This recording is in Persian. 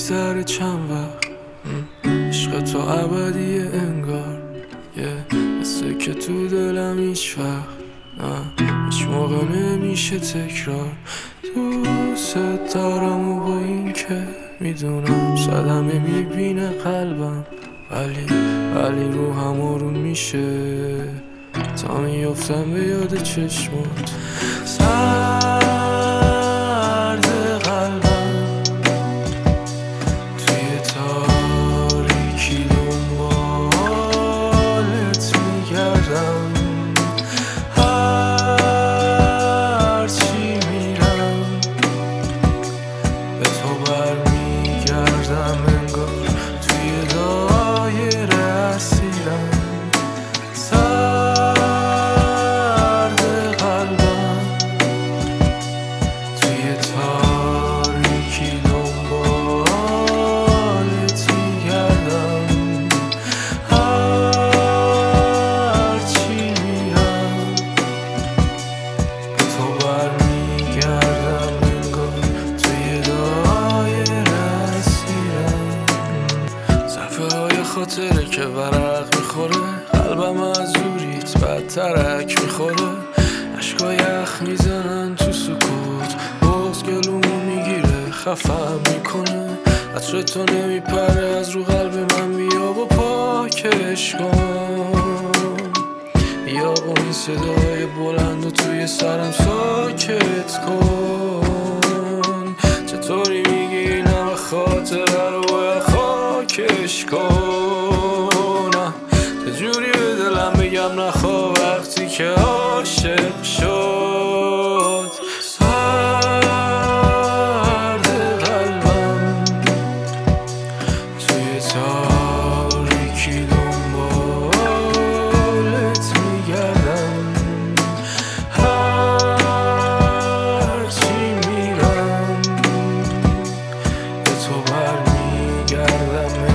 میگذره چند وقت، عشق تو ابدیه انگار، مثل که تو دلم هیچ وقت هیچ موقع نمیشه تکرار. دوست دارم و با این که میدونم صدمه میبینه قلبم، ولی روحم آروم میشه تا میفتم به یاد چشمات. سرد قلبم توی تاریکی دنبالت میگردم، هرچی میرم به تو برمیگردم، انگار توی دایره اسیرم. سرد قلبم توی تاریکی دنبالت میگردم، هرچی میرم به تو برمیگردم، انگار توی دایره اسیرم. صفحه های خاطره که ورق میخوره، قلبم از دوریت بدترک میخوره، عشقا یخ میزنن تو سکوت، بغض گلومو میگیره خفم میکنه، عطر تو نمیپره از رو قلب من، بیا با پاکش کن، بیا با این صدای بلند و توی سرم ساکت کن. چطوری میگی این همه خاطره رو باید خاکش کنم، چجوری به دلم بگم نخواه وقتی که عاشق شد. سرد قلبم توی تاریکی دنبالت میگردم، هرچی میرم به تو برمیگردم،